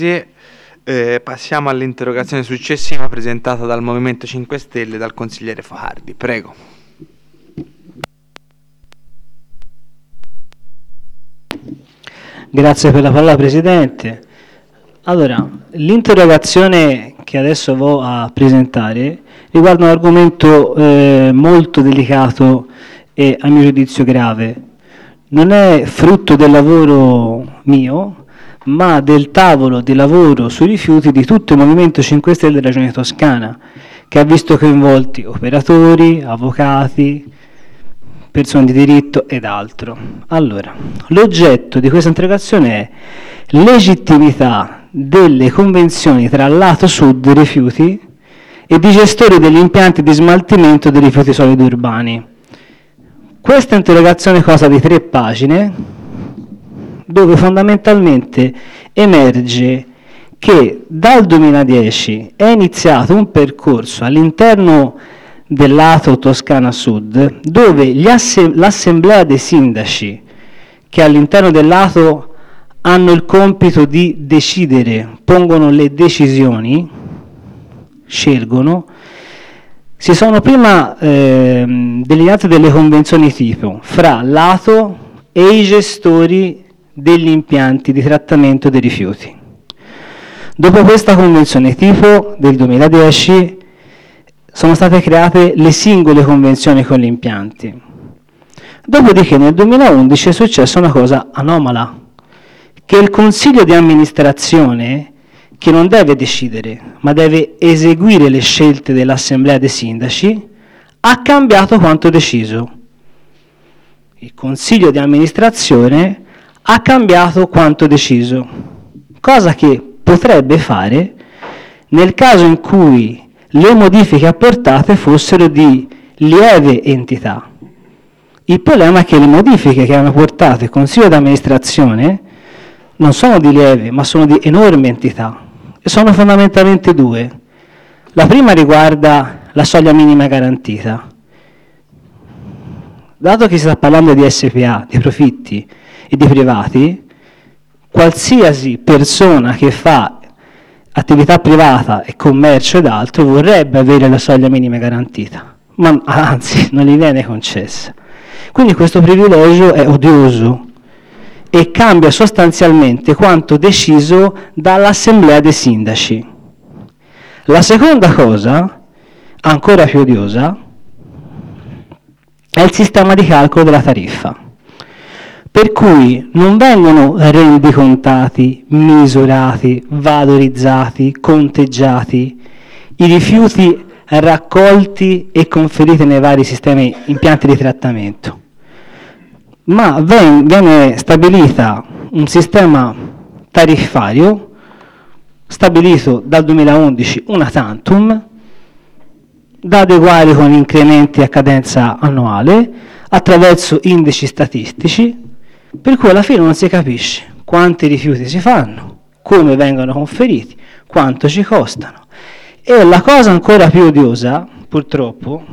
Passiamo all'interrogazione successiva presentata dal Movimento 5 Stelle dal consigliere Fajardi. Prego. Grazie per la parola, Presidente. Allora, l'interrogazione che adesso vado a presentare riguarda un argomento molto delicato e a mio giudizio grave. Non è frutto del lavoro mio, ma del tavolo di lavoro sui rifiuti di tutto il Movimento 5 Stelle della Regione Toscana, che ha visto coinvolti operatori, avvocati, persone di diritto ed altro. Allora, l'oggetto di questa interrogazione è legittimità delle convenzioni tra il lato sud dei rifiuti e di gestori degli impianti di smaltimento dei rifiuti solidi urbani. Questa interrogazione consta di 3 pagine, dove fondamentalmente emerge che dal 2010 è iniziato un percorso all'interno del lato Toscana Sud, dove l'assemblea dei sindaci, che all'interno del lato hanno il compito di decidere, pongono le decisioni, scelgono, si sono prima delineate delle convenzioni tipo fra lato e i gestori degli impianti di trattamento dei rifiuti. Dopo questa convenzione tipo del 2010 sono state create le singole convenzioni con gli impianti. Dopodiché nel 2011 è successa una cosa anomala, che il consiglio di amministrazione, che non deve decidere, ma deve eseguire le scelte dell'assemblea dei sindaci, ha cambiato quanto deciso. Il consiglio di amministrazione ha cambiato quanto deciso, cosa che potrebbe fare nel caso in cui le modifiche apportate fossero di lieve entità. Il problema è che le modifiche che hanno portato il Consiglio di amministrazione non sono di lieve, ma sono di enorme entità, e sono fondamentalmente 2. La prima riguarda la soglia minima garantita. Dato che si sta parlando di SPA, di profitti e di privati, qualsiasi persona che fa attività privata e commercio ed altro vorrebbe avere la soglia minima garantita, ma anzi non gli viene concessa. Quindi questo privilegio è odioso e cambia sostanzialmente quanto deciso dall'assemblea dei sindaci. La seconda cosa, ancora più odiosa, è il sistema di calcolo della tariffa, per cui non vengono rendicontati, misurati, valorizzati, conteggiati i rifiuti raccolti e conferiti nei vari sistemi impianti di trattamento, ma viene stabilita un sistema tariffario stabilito dal 2011 una tantum, da adeguare con incrementi a cadenza annuale attraverso indici statistici, per cui alla fine non si capisce quanti rifiuti si fanno, come vengono conferiti, quanto ci costano. E la cosa ancora più odiosa, purtroppo,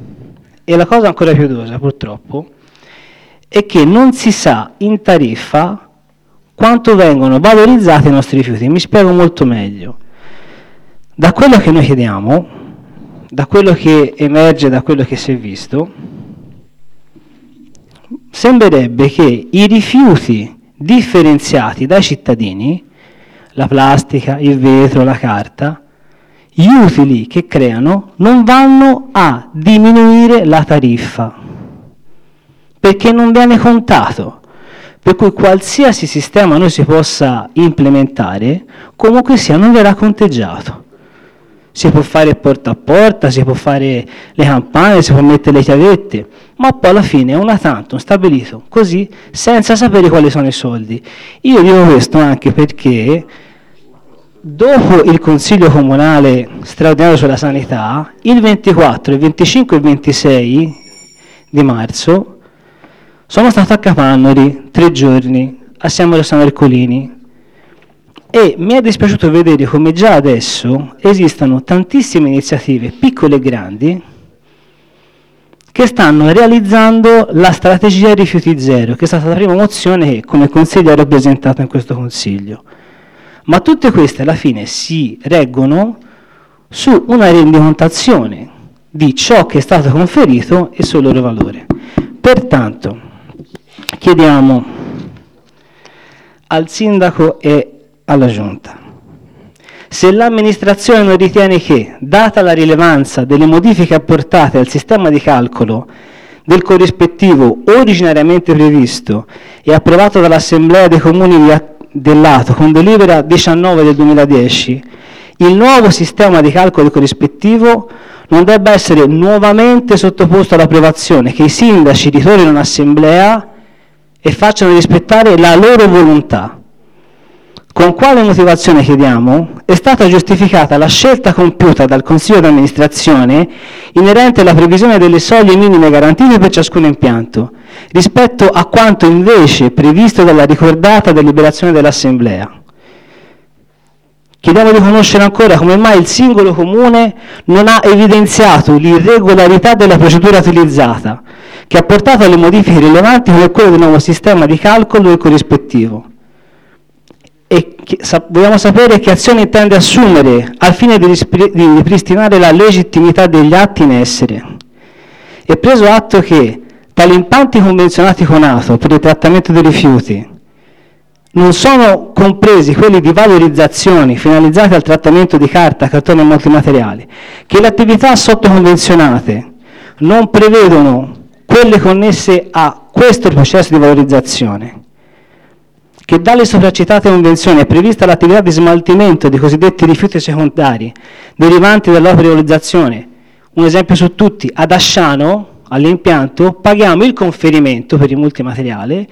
è che non si sa in tariffa quanto vengono valorizzati i nostri rifiuti. Mi spiego molto meglio. Da quello che noi chiediamo, da quello che emerge, da quello che si è visto, sembrerebbe che i rifiuti differenziati dai cittadini, la plastica, il vetro, la carta, gli utili che creano non vanno a diminuire la tariffa, perché non viene contato. Per cui qualsiasi sistema noi si possa implementare, comunque sia non verrà conteggiato. Si può fare porta a porta, si può fare le campane, si può mettere le chiavette, ma poi alla fine è una tantum stabilito così, senza sapere quali sono i soldi. Io dico questo anche perché dopo il Consiglio Comunale straordinario sulla sanità, il 24, il 25 e il 26 di marzo sono stato a Capannori 3 giorni assieme a Rossano Ercolini e mi è dispiaciuto vedere come già adesso esistano tantissime iniziative, piccole e grandi, che stanno realizzando la strategia rifiuti zero, che è stata la prima mozione che come consigliere ho presentato in questo Consiglio. ma tutte queste alla fine si reggono su una rendicontazione di ciò che è stato conferito e sul loro valore. Pertanto chiediamo al sindaco e alla giunta: se l'amministrazione non ritiene che, data la rilevanza delle modifiche apportate al sistema di calcolo del corrispettivo originariamente previsto e approvato dall'Assemblea dei Comuni del Lato con delibera 19 del 2010, il nuovo sistema di calcolo del corrispettivo non debba essere nuovamente sottoposto all'approvazione, che i sindaci ritornino in assemblea e facciano rispettare la loro volontà. Con quale motivazione, chiediamo, è stata giustificata la scelta compiuta dal Consiglio di amministrazione inerente alla previsione delle soglie minime garantite per ciascun impianto, rispetto a quanto invece previsto dalla ricordata deliberazione dell'Assemblea? Chiediamo di conoscere ancora come mai il singolo comune non ha evidenziato l'irregolarità della procedura utilizzata, che ha portato alle modifiche rilevanti come quelle del nuovo sistema di calcolo del corrispettivo. E vogliamo sapere che azione intende assumere al fine di ripristinare la legittimità degli atti in essere. E preso atto che tali impianti convenzionati con ATO per il trattamento dei rifiuti non sono compresi quelli di valorizzazioni finalizzate al trattamento di carta, cartone e multimateriali, che le attività sottoconvenzionate non prevedono quelle connesse a questo processo di valorizzazione, che dalle sopracitate convenzioni è prevista l'attività di smaltimento di cosiddetti rifiuti secondari derivanti dall'opera di valorizzazione. Un esempio su tutti: ad Asciano, all'impianto, paghiamo il conferimento per il multimateriale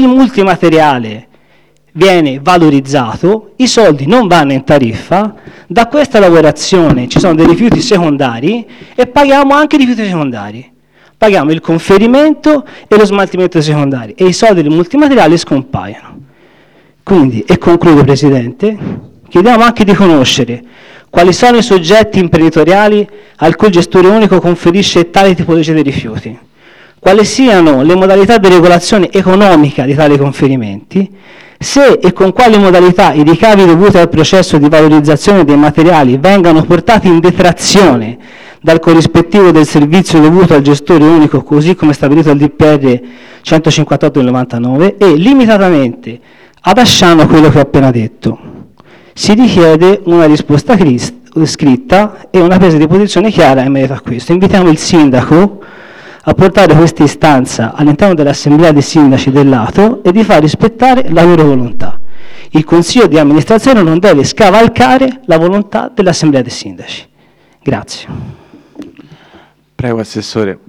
viene valorizzato, i soldi non vanno in tariffa, da questa lavorazione ci sono dei rifiuti secondari e paghiamo anche i rifiuti secondari. Paghiamo il conferimento e lo smaltimento secondari e i soldi del multimateriale scompaiono. Quindi, e concludo Presidente, chiediamo anche di conoscere quali sono i soggetti imprenditoriali al cui gestore unico conferisce tale tipologia di rifiuti, quali siano le modalità di regolazione economica di tali conferimenti, se e con quali modalità i ricavi dovuti al processo di valorizzazione dei materiali vengano portati in detrazione dal corrispettivo del servizio dovuto al gestore unico, così come stabilito dal DPR 158 del 99, e limitatamente ad Asciano quello che ho appena detto. Si richiede una risposta scritta e una presa di posizione chiara in merito a questo. Invitiamo il sindaco a portare questa istanza all'interno dell'assemblea dei sindaci del Lato e di far rispettare la loro volontà. Il Consiglio di amministrazione non deve scavalcare la volontà dell'assemblea dei sindaci. Grazie. Prego, Assessore.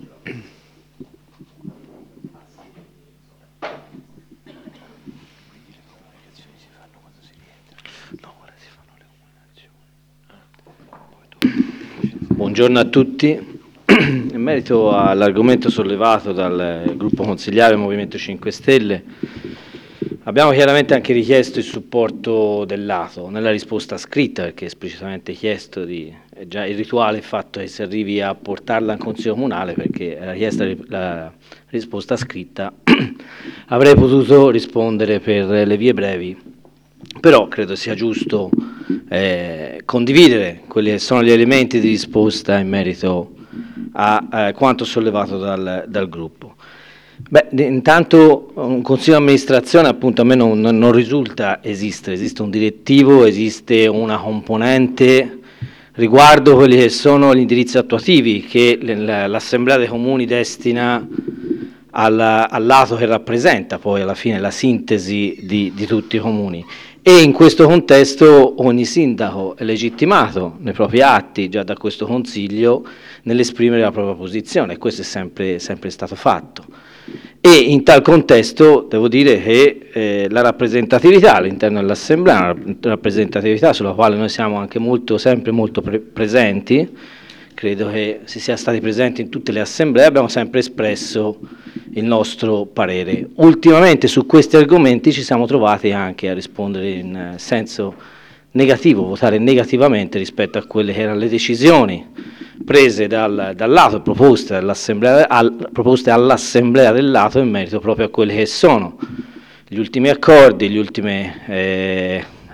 Buongiorno a tutti. In merito all'argomento sollevato dal gruppo consigliare del Movimento 5 Stelle, abbiamo chiaramente anche richiesto il supporto del Lato nella risposta scritta, perché è esplicitamente chiesto è già il rituale fatto che si arrivi a portarla in Consiglio Comunale, perché era chiesta la risposta scritta. Avrei potuto rispondere per le vie brevi, però credo sia giusto condividere quelli che sono gli elementi di risposta in merito a quanto sollevato dal gruppo. Intanto un consiglio di amministrazione, appunto, a me non risulta esiste un direttivo, esiste una componente riguardo quelli che sono gli indirizzi attuativi che l'Assemblea dei Comuni destina al lato che rappresenta poi alla fine la sintesi di tutti i comuni. E in questo contesto ogni sindaco è legittimato nei propri atti, già da questo Consiglio, nell'esprimere la propria posizione, e questo è sempre stato fatto. E in tal contesto devo dire che la rappresentatività all'interno dell'Assemblea, una rappresentatività sulla quale noi siamo anche sempre molto presenti, credo che si sia stati presenti in tutte le assemblee, abbiamo sempre espresso il nostro parere. Ultimamente su questi argomenti ci siamo trovati anche a rispondere in senso negativo, votare negativamente rispetto a quelle che erano le decisioni prese dal lato, proposte all'Assemblea del Lato in merito proprio a quelli che sono gli ultimi accordi, le ultime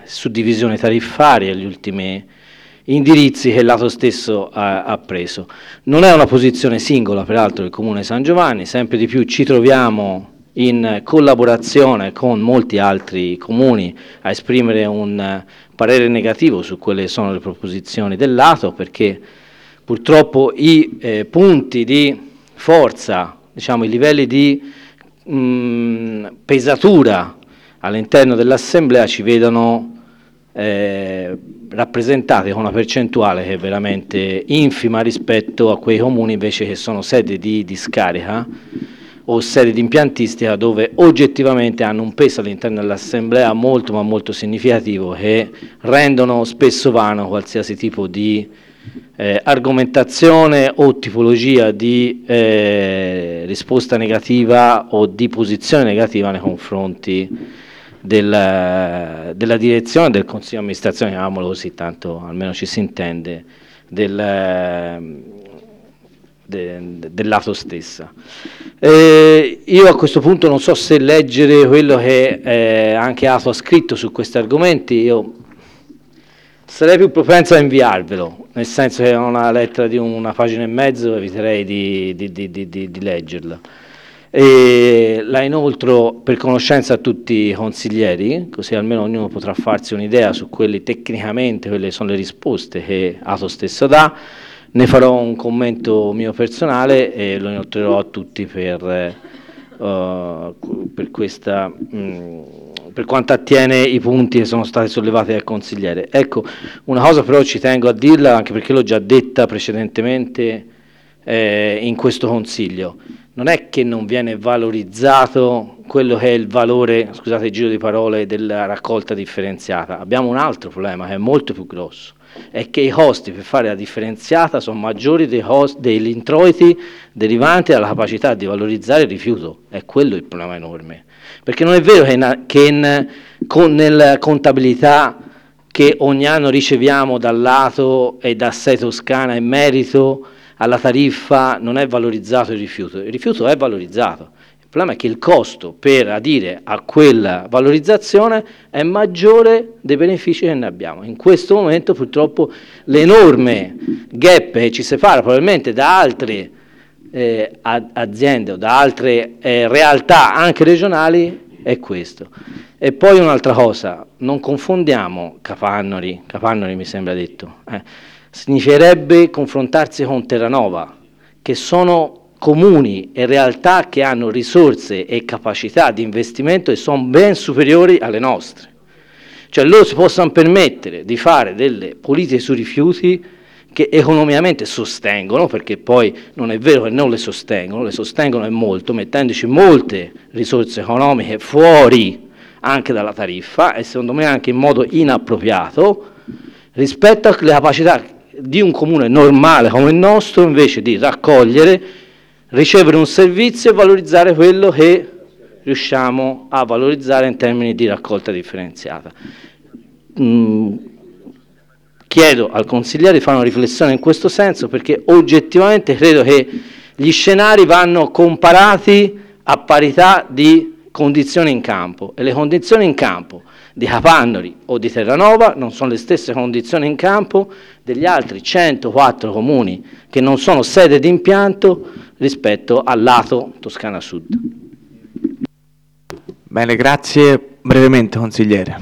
suddivisioni tariffarie, gli ultimi indirizzi che l'ATO stesso ha preso. Non è una posizione singola, peraltro, del Comune San Giovanni, sempre di più ci troviamo in collaborazione con molti altri comuni a esprimere un parere negativo su quelle che sono le proposizioni dell'ATO, perché purtroppo i punti di forza, diciamo i livelli di pesatura all'interno dell'Assemblea ci vedono rappresentati con una percentuale che è veramente infima rispetto a quei comuni invece che sono sede di discarica o sede di impiantistica, dove oggettivamente hanno un peso all'interno dell'Assemblea molto ma molto significativo, che rendono spesso vano qualsiasi tipo di argomentazione o tipologia di risposta negativa o di posizione negativa nei confronti della direzione del Consiglio di amministrazione, chiamiamolo così, tanto almeno ci si intende, dell'ATO stessa. Io a questo punto non so se leggere quello che anche ATO ha scritto su questi argomenti. Io sarei più propenso a inviarvelo, nel senso che è una lettera di una pagina e mezzo, eviterei di leggerla. E la inoltro per conoscenza a tutti i consiglieri, così almeno ognuno potrà farsi un'idea su quelli tecnicamente, quelle sono le risposte che ATO stesso dà. Ne farò un commento mio personale e lo inoltrerò a tutti per quanto attiene i punti che sono stati sollevati dal consigliere. Ecco, una cosa però ci tengo a dirla, anche perché l'ho già detta precedentemente in questo Consiglio. Non è che non viene valorizzato quello che è il valore, scusate il giro di parole, della raccolta differenziata. Abbiamo un altro problema che è molto più grosso, è che i costi per fare la differenziata sono maggiori degli introiti derivanti dalla capacità di valorizzare il rifiuto. È quello il problema enorme, perché non è vero che nella contabilità che ogni anno riceviamo dal lato e da SEI Toscana in merito alla tariffa non è valorizzato il rifiuto è valorizzato. Il problema è che il costo per adire a quella valorizzazione è maggiore dei benefici che ne abbiamo. In questo momento purtroppo l'enorme gap che ci separa probabilmente da altre aziende o da altre realtà anche regionali è questo. E poi un'altra cosa, non confondiamo Capannori mi sembra detto, significherebbe confrontarsi con Terranova, che sono comuni e realtà che hanno risorse e capacità di investimento e sono ben superiori alle nostre. Cioè loro si possono permettere di fare delle politiche sui rifiuti che economicamente sostengono, perché poi non è vero che non le sostengono e molto, mettendoci molte risorse economiche fuori anche dalla tariffa e secondo me anche in modo inappropriato rispetto alle capacità di un comune normale come il nostro invece di raccogliere, ricevere un servizio e valorizzare quello che riusciamo a valorizzare in termini di raccolta differenziata. Chiedo al consigliere di fare una riflessione in questo senso, perché oggettivamente credo che gli scenari vanno comparati a parità di condizioni in campo e le condizioni in campo di Capannori o di Terranova non sono le stesse condizioni in campo degli altri 104 comuni che non sono sede di impianto rispetto al lato Toscana Sud. Bene, grazie. Brevemente, consigliere.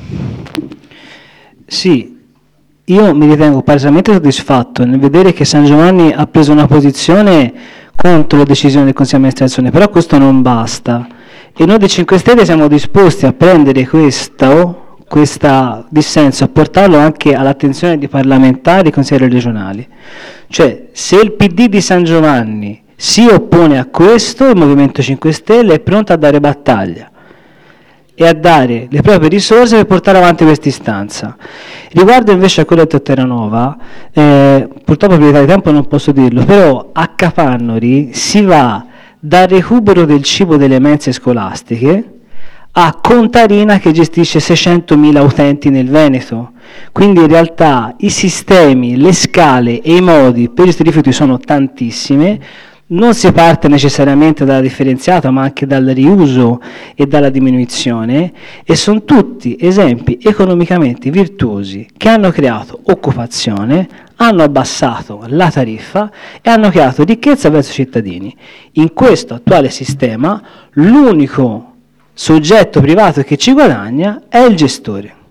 Sì, io mi ritengo palesemente soddisfatto nel vedere che San Giovanni ha preso una posizione contro la decisione del Consiglio di amministrazione, però questo non basta e noi dei 5 Stelle siamo disposti a prendere questo dissenso, a portarlo anche all'attenzione di parlamentari e consiglieri regionali. Cioè, se il PD di San Giovanni si oppone a questo, il Movimento 5 Stelle è pronto a dare battaglia e a dare le proprie risorse per portare avanti questa istanza. Riguardo invece a quello di Terranova, purtroppo per via di tempo non posso dirlo, però a Capannori si va dal recupero del cibo delle mense scolastiche a Contarina che gestisce 600.000 utenti nel Veneto. Quindi in realtà i sistemi, le scale e i modi per questi rifiuti sono tantissime. Non si parte necessariamente dalla differenziata, ma anche dal riuso e dalla diminuzione, e sono tutti esempi economicamente virtuosi che hanno creato occupazione, hanno abbassato la tariffa e hanno creato ricchezza verso i cittadini. In questo attuale sistema l'unico soggetto privato che ci guadagna è il gestore.